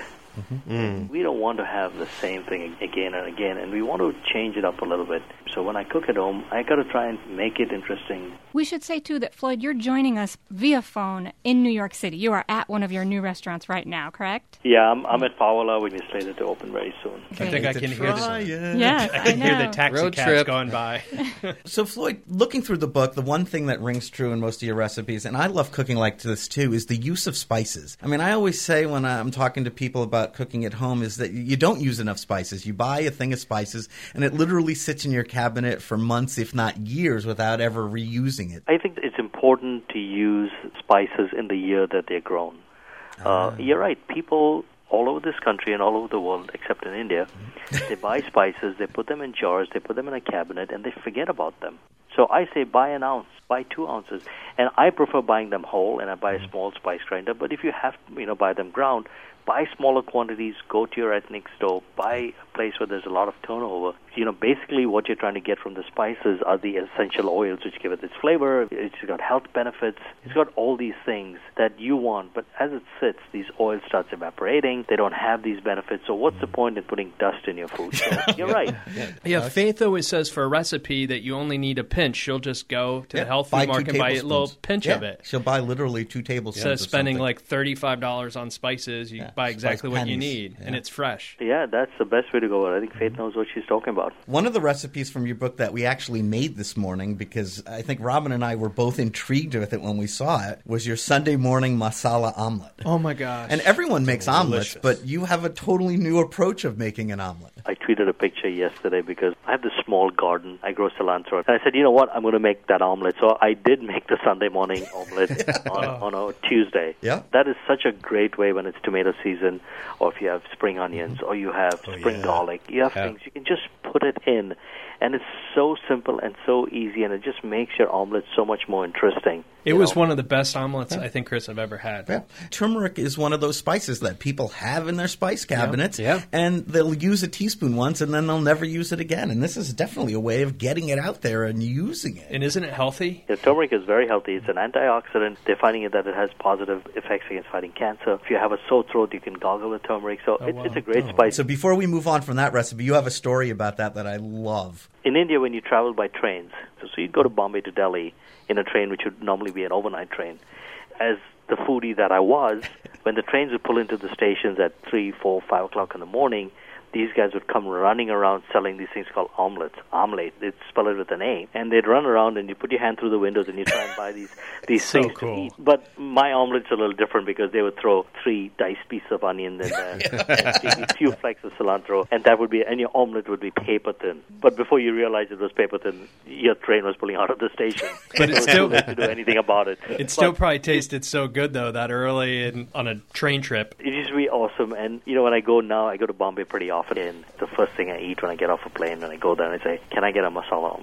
We don't want to have the same thing again and again, and we want to change it up a little bit. So when I cook at home, I got to try and make it interesting. We should say, too, that, Floyd, you're joining us via phone in New York City. You are at one of your new restaurants right now, correct? Yeah, I'm at Paola, which is slated to open very soon. I think I can hear Yes, I can hear the taxi Road cabs trip. going by. So, Floyd, looking through the book, the one thing that rings true in most of your recipes, and I love cooking like this too, is the use of spices. I mean, I always say when I'm talking to people about cooking at home is that you don't use enough spices. You buy a thing of spices, and it literally sits in your cabinet for months, if not years, without ever reusing it. I think it's important to use spices in the year that they're grown. You're right. People all over this country and all over the world, except in India, they buy spices, they put them in jars, they put them in a cabinet, and they forget about them. So I say buy an ounce, buy 2 ounces. And I prefer buying them whole, and I buy a small spice grinder. But if you have to, buy them ground, buy smaller quantities, go to your ethnic store, buy a place where there's a lot of turnover. Basically what you're trying to get from the spices are the essential oils which give it its flavor. It's got health benefits. It's got all these things that you want. But as it sits, these oils starts evaporating. They don't have these benefits. So what's the point in putting dust in your food? So you're right. Yeah, Faith always says for a recipe that you only need a pinch. She'll just go to the health food market and buy a little pinch of it. She'll buy literally 2 tablespoons. Instead of spending like $35 on spices, you buy exactly what you need, and it's fresh. Yeah, that's the best way to go. I think Faith knows what she's talking about. One of the recipes from your book that we actually made this morning, because I think Robin and I were both intrigued with it when we saw it, was your Sunday morning masala omelet. Oh, my gosh. And everyone makes omelets, but you have a totally new approach of making an omelet. I tweeted a picture yesterday because I have this small garden. I grow cilantro. And I said, you know what? I'm going to make that omelet. So I did make the Sunday morning omelet on a Tuesday. Yeah. That is such a great way when it's tomato season, or if you have spring onions, or you have spring garlic. You have things. You can just put it in. And it's so simple and so easy, and it just makes your omelet so much more interesting. It was one of the best omelets I think, Chris, I've ever had. Yeah. Turmeric is one of those spices that people have in their spice cabinets, and they'll use a teaspoon once, and then they'll never use it again. And this is definitely a way of getting it out there and using it. And isn't it healthy? Yeah, turmeric is very healthy. It's an antioxidant. They're finding that it has positive effects against fighting cancer. If you have a sore throat, you can gargle with turmeric. So it's a great spice. So before we move on from that recipe, you have a story about that I love. In India, when you travel by trains, so you'd go to Bombay to Delhi in a train which would normally be an overnight train. As the foodie that I was, when the trains would pull into the stations at 3, 4, 5 o'clock in the morning, these guys would come running around selling these things called omelets. Omelette, they'd spell it with an A. And they'd run around and you put your hand through the windows and you try and buy these things to eat. But my omelet's a little different because they would throw 3 diced pieces of onion in there, and a few flakes of cilantro, and your omelet would be paper thin. But before you realize it was paper thin, your train was pulling out of the station. But it's still to do anything about it. It still probably tasted so good though that early on a train trip. It used to be awesome. And when I go now, I go to Bombay pretty often. And the first thing I eat when I get off a plane, when I go there, and I say, "Can I get a masala omelet?"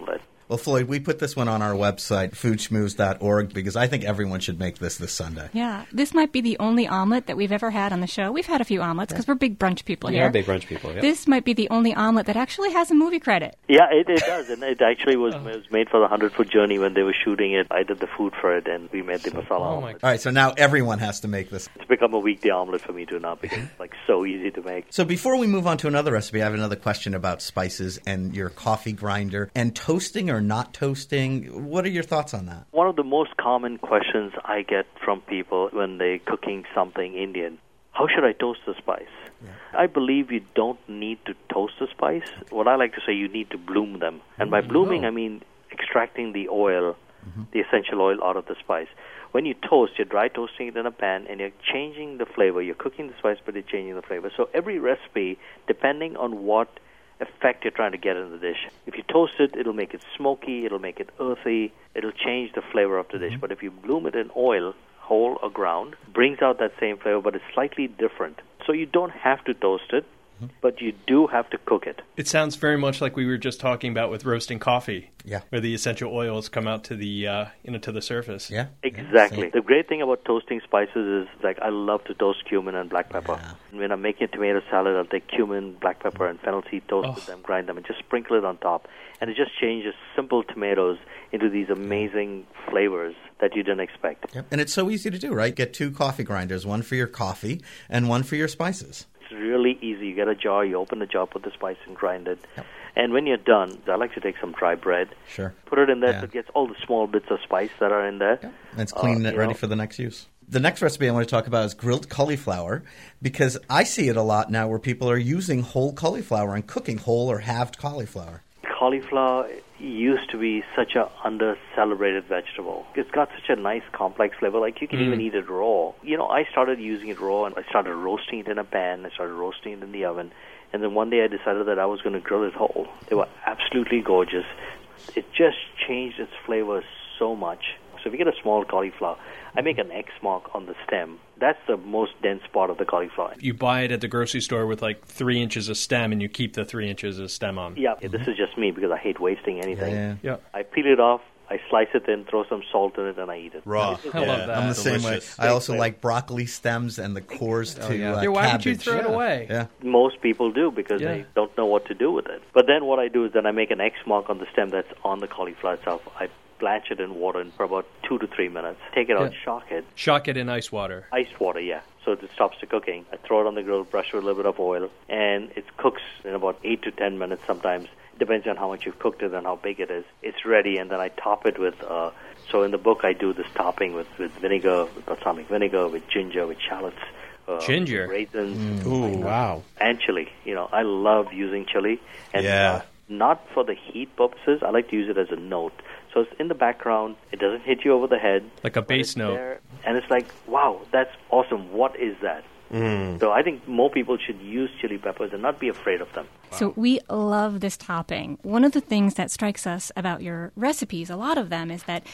Well, Floyd, we put this one on our website, foodschmooze.org, because I think everyone should make this Sunday. Yeah. This might be the only omelet that we've ever had on the show. We've had a few omelets because we're big brunch people here. Yeah, big brunch people, yeah. This might be the only omelet that actually has a movie credit. Yeah, it does. And it actually was made for the 100-foot journey when they were shooting it. I did the food for it, and we made the masala omelet. All right, so now everyone has to make this. It's become a weekday omelet for me too now because it's like so easy to make. So before we move on to another recipe, I have another question about spices and your coffee grinder and toasting or not toasting. What are your thoughts on that? One of the most common questions I get from people when they're cooking something Indian, how should I toast the spice? Yeah. I believe you don't need to toast the spice. What I like to say, you need to bloom them. And by blooming, I mean extracting the oil, the essential oil out of the spice. When you toast, you're dry toasting it in a pan, and you're changing the flavor. You're cooking the spice, but you're changing the flavor. So every recipe, depending on what effect you're trying to get in the dish. If you toast it, it'll make it smoky, it'll make it earthy, it'll change the flavor of the dish. But if you bloom it in oil, whole or ground, brings out that same flavor, but it's slightly different. So you don't have to toast it, but you do have to cook it. It sounds very much like we were just talking about with roasting coffee, yeah, where the essential oils come out to the to the surface. Yeah, exactly. Yeah, the great thing about toasting spices is, like, I love to toast cumin and black pepper. Yeah. When I'm making a tomato salad, I'll take cumin, black pepper, and fennel seed, toast them, grind them, and just sprinkle it on top. And it just changes simple tomatoes into these amazing flavors that you didn't expect. Yep. And it's so easy to do, right? Get 2 coffee grinders, one for your coffee and one for your spices. It's really easy. You get a jar, you open the jar, put the spice and grind it. Yep. And when you're done, I like to take some dry bread. Sure. Put it in there so it gets all the small bits of spice that are in there. Yep. And it's clean and ready for the next use. The next recipe I want to talk about is grilled cauliflower, because I see it a lot now where people are using whole cauliflower and cooking whole or halved cauliflower. Cauliflower used to be such an under-celebrated vegetable. It's got such a nice, complex flavor. Like, you can even eat it raw. You know, I started using it raw, and I started roasting it in a pan. I started roasting it in the oven. And then one day I decided that I was going to grill it whole. They were absolutely gorgeous. It just changed its flavor so much. So if you get a small cauliflower, I make an X mark on the stem. That's the most dense part of the cauliflower. You buy it at the grocery store with like 3 inches of stem, and you keep the 3 inches of stem on. Yeah, this is just me because I hate wasting anything. Yeah. I peel it off, I slice it in, throw some salt in it, and I eat it. Raw. I love that. I'm the same way. I also like broccoli stems and the cores to why cabbage. would you throw it away? Yeah. Most people do because they don't know what to do with it. But then what I do is then I make an X mark on the stem that's on the cauliflower itself. I blanch it in water for about 2 to 3 minutes. Take it out, shock it. Shock it in ice water. Ice water, yeah. So it stops the cooking. I throw it on the grill, brush with a little bit of oil, and it cooks in about 8 to 10 minutes sometimes. Depends on how much you've cooked it and how big it is. It's ready, and then I top it with, so in the book I do this topping with vinegar, with balsamic vinegar, with ginger, with shallots. Ginger? Raisins. Ooh, wow. And chili. You know, I love using chili. And not for the heat purposes. I like to use it as a note. So it's in the background. It doesn't hit you over the head. Like a bass note. There, and it's like, wow, that's awesome. What is that? So I think more people should use chili peppers and not be afraid of them. So we love this topping. One of the things that strikes us about your recipes, a lot of them, is that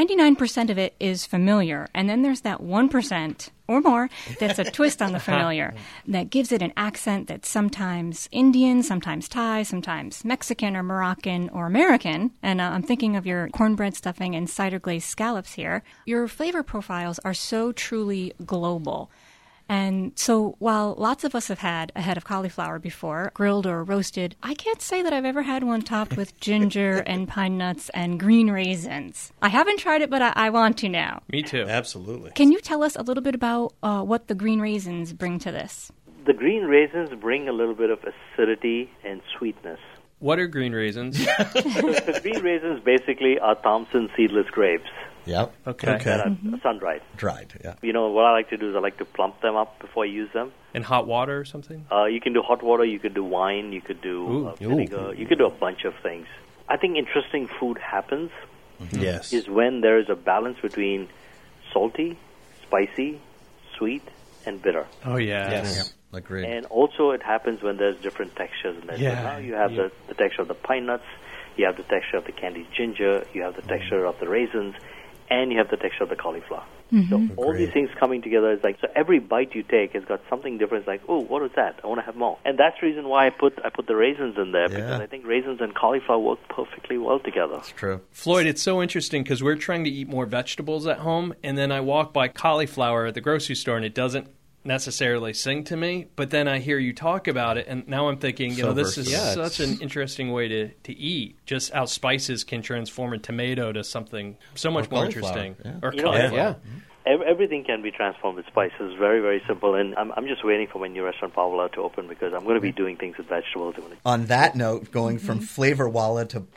99% of it is familiar. And then there's that 1% or more that's a twist on the familiar that gives it an accent that's sometimes Indian, sometimes Thai, sometimes Mexican or Moroccan or American. And I'm thinking of your cornbread stuffing and cider glazed scallops here. Your flavor profiles are so truly global. And so while lots of us have had a head of cauliflower before, grilled or roasted, I can't say that I've ever had one topped with ginger and pine nuts and green raisins. I haven't tried it, but I want to now. Me too. Absolutely. Can you tell us a little bit about what the green raisins bring to this? The green raisins bring a little bit of acidity and sweetness. What are green raisins? The green raisins basically are Thompson seedless grapes. Yep. Okay. That are sun-dried. Dried, yeah. You know, what I like to do is I like to plump them up before I use them. In hot water or something? You can do hot water, you could do wine, you could do vinegar, you could do a bunch of things. I think interesting food happens Yes. is when there is a balance between salty, spicy, sweet, and bitter. Oh, yeah. Yes. Agreed. And also it happens when there's different textures in there. Yeah. So now you have the texture of the pine nuts, you have the texture of the candied ginger, you have the texture of the raisins, and you have the texture of the cauliflower. So all these things coming together is like, so every bite you take has got something different. It's like, oh, what is that? I want to have more. And that's the reason why I put the raisins in there, because I think raisins and cauliflower work perfectly well together. That's true. Floyd, it's so interesting because we're trying to eat more vegetables at home, and then I walk by cauliflower at the grocery store, and it doesn't necessarily sing to me, but then I hear you talk about it, and now I'm thinking, this is such an interesting way to eat. Just how spices can transform a tomato to something so much more interesting. Yeah. Or cauliflower. Everything can be transformed with spices. Very, very simple. And I'm just waiting for my new restaurant, Pawala, to open because I'm going to be doing things with vegetables. On that note, going from Flavor Walla to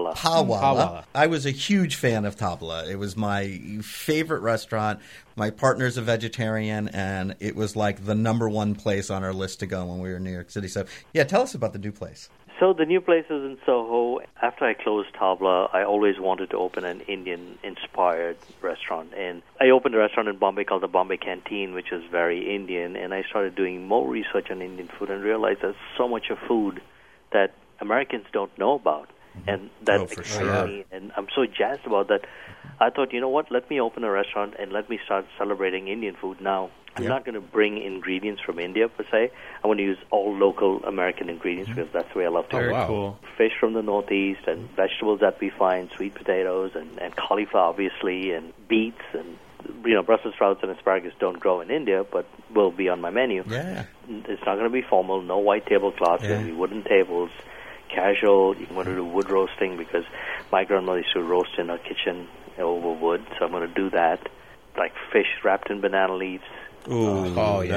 Pawala. I was a huge fan of Tabla. It was my favorite restaurant. My partner's a vegetarian, and it was like the number one place on our list to go when we were in New York City. So, tell us about the new place. So the new place is in Soho. After I closed Tabla, I always wanted to open an Indian-inspired restaurant. And I opened a restaurant in Bombay called the Bombay Canteen, which is very Indian. And I started doing more research on Indian food and realized there's so much of food that Americans don't know about. And that excites me. And I'm so jazzed about that. I thought, you know what, let me open a restaurant and let me start celebrating Indian food now. I'm not going to bring ingredients from India, per se. I want to use all local American ingredients because that's the way I love to Very cool. Fish from the Northeast and vegetables that we find, sweet potatoes and cauliflower, obviously, and beets. And, Brussels sprouts and asparagus don't grow in India, but will be on my menu. Yeah. It's not going to be formal, no white tablecloths, it's going to be wooden tables, casual. You want to do wood roasting because my grandmother used to roast in her kitchen over wood, so I'm going to do that. Like fish wrapped in banana leaves. Ooh,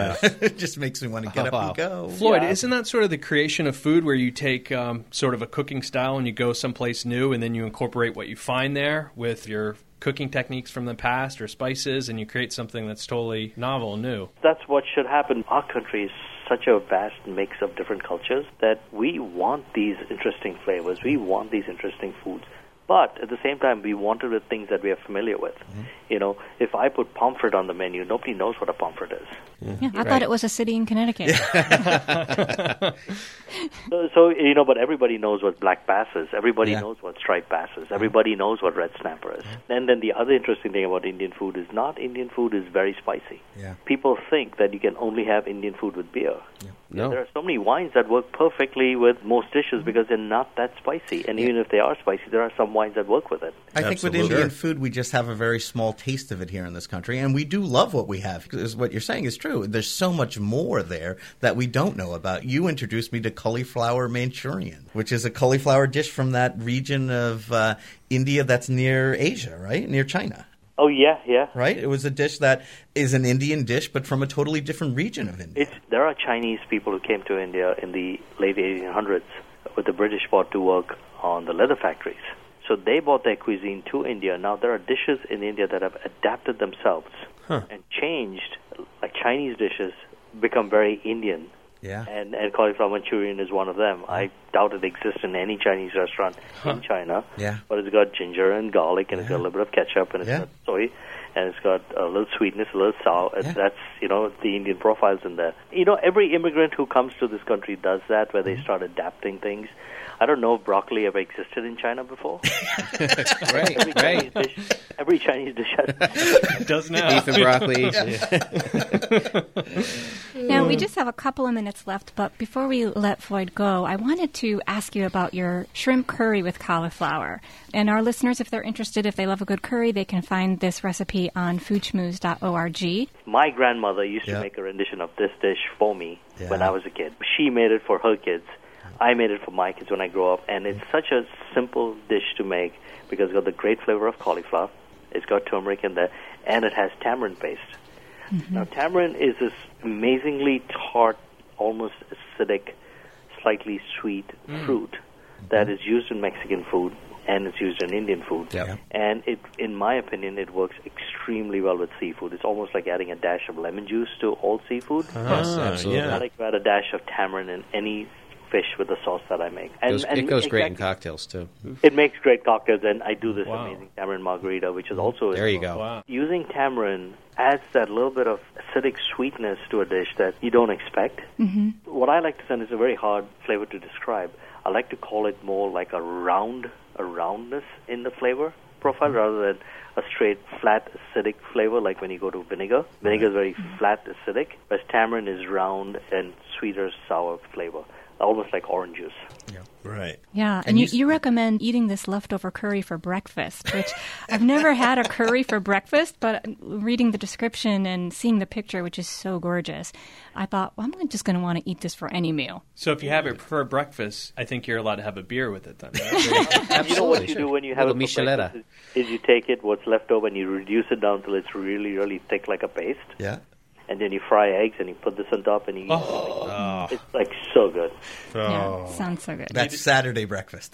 it just makes me want to get up and go. Floyd, isn't that sort of the creation of food where you take sort of a cooking style and you go someplace new and then you incorporate what you find there with your cooking techniques from the past or spices and you create something that's totally novel and new? That's what should happen. Our country is such a vast mix of different cultures that we want these interesting flavors. We want these interesting foods. But at the same time, we want it with things that we are familiar with. If I put pomfret on the menu, nobody knows what a pomfret is. I thought it was a city in Connecticut. But everybody knows what black bass is. Everybody knows what striped bass is. Everybody knows what red snapper is. And then the other interesting thing about Indian food is Indian food is very spicy. Yeah. People think that you can only have Indian food with beer. Yeah. No. There are so many wines that work perfectly with most dishes because they're not that spicy. And even if they are spicy, there are some wines that work with it. I think with Indian food, we just have a very small taste of it here in this country, and we do love what we have. Because what you're saying is true. There's so much more there that we don't know about. You introduced me to cauliflower Manchurian, which is a cauliflower dish from that region of India that's near Asia, right? Near China. Oh, yeah. Right? It was a dish that is an Indian dish, but from a totally different region of India. There are Chinese people who came to India in the late 1800s with the British brought to work on the leather factories. So they brought their cuisine to India. Now there are dishes in India that have adapted themselves and changed, like Chinese dishes become very Indian. Yeah. And cauliflower Manchurian is one of them. I doubt it exists in any Chinese restaurant in China. Yeah. But it's got ginger and garlic, and it's got a little bit of ketchup, and it's got soy, and it's got a little sweetness, a little sour. Yeah. That's, the Indian profiles in there. Every immigrant who comes to this country does that, where they start adapting things. I don't know if broccoli ever existed in China before. Every Chinese dish has it does now. Beef and broccoli. Now, we just have a couple of minutes left, but before we let Floyd go, I wanted to ask you about your shrimp curry with cauliflower. And our listeners, if they're interested, if they love a good curry, they can find this recipe on foodschmooze.org. My grandmother used to make a rendition of this dish for me when I was a kid. She made it for her kids. I made it for my kids when I grew up, and it's such a simple dish to make because it's got the great flavor of cauliflower, it's got turmeric in there, and it has tamarind paste. Mm-hmm. Now, tamarind is this amazingly tart, almost acidic, slightly sweet fruit that is used in Mexican food and it's used in Indian food. Yep. And in my opinion, it works extremely well with seafood. It's almost like adding a dash of lemon juice to all seafood. Yes, absolutely. I like to add a dash of tamarind in any fish with the sauce that I make. It goes great in cocktails, too. It makes great cocktails, and I do this amazing tamarind margarita, which is also... There you go. Wow. Using tamarind adds that little bit of acidic sweetness to a dish that you don't expect. Mm-hmm. What I like to send is a very hard flavor to describe. I like to call it more like a roundness in the flavor. profile rather than a straight flat acidic flavor like when you go to vinegar. Vinegar is very flat acidic, whereas tamarind is round and sweeter sour flavor, almost like orange juice. Right. Yeah, and you recommend eating this leftover curry for breakfast, which I've never had a curry for breakfast, but reading the description and seeing the picture, which is so gorgeous, I thought, well, I'm just going to want to eat this for any meal. So if you have it for breakfast, I think you're allowed to have a beer with it then. Absolutely. You know what you do when you have it for breakfast is you take it, what's left over, and you reduce it down till it's really, really thick like a paste. Yeah. And then you fry eggs, and you put this on top, and you eat it. It's like so good. Yeah, sounds so good. That's Saturday breakfast.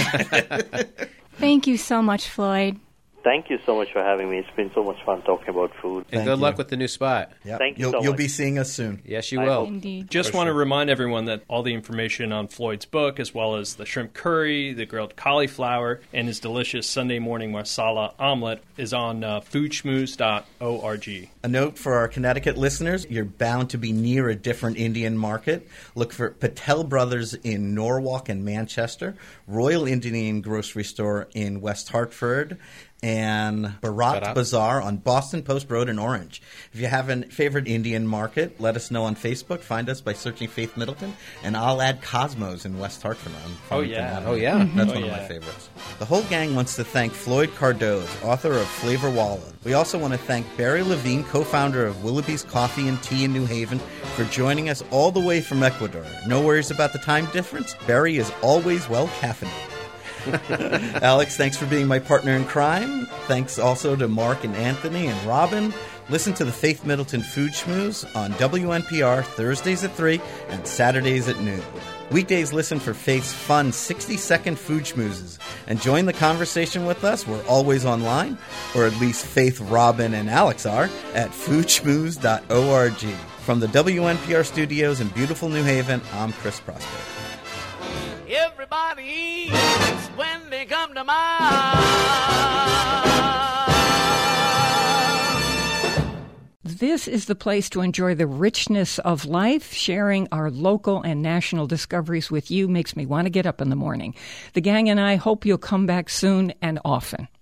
Thank you so much, Floyd. Thank you so much for having me. It's been so much fun talking about food. And good luck with the new spot. Yep. Thank you so much. You'll be seeing us soon. Yes, you will. Indeed. Just want to remind everyone that all the information on Floyd's book, as well as the shrimp curry, the grilled cauliflower, and his delicious Sunday morning masala omelet is on foodschmooze.org. A note for our Connecticut listeners, you're bound to be near a different Indian market. Look for Patel Brothers in Norwalk and Manchester, Royal Indian Grocery Store in West Hartford, and Bharat Bazaar on Boston Post Road in Orange. If you have a favorite Indian market, let us know on Facebook. Find us by searching Faith Middleton, and I'll add Cosmos in West Hartford. Oh, yeah. That's one of my favorites. The whole gang wants to thank Floyd Cardoz, author of Flavor Walla. We also want to thank Barry Levine, co-founder of Willoughby's Coffee and Tea in New Haven, for joining us all the way from Ecuador. No worries about the time difference. Barry is always well caffeinated. Alex, thanks for being my partner in crime. Thanks also to Mark and Anthony and Robin. Listen to the Faith Middleton Food Schmooze on WNPR Thursdays at 3 and Saturdays at noon. Weekdays, listen for Faith's fun 60-second food schmoozes and join the conversation with us. We're always online, or at least Faith, Robin, and Alex are, at foodschmooze.org. From the WNPR studios in beautiful New Haven, I'm Chris Prosper. Everybody eats when they come to mind. This is the place to enjoy the richness of life. Sharing our local and national discoveries with you makes me want to get up in the morning. The gang and I hope you'll come back soon and often.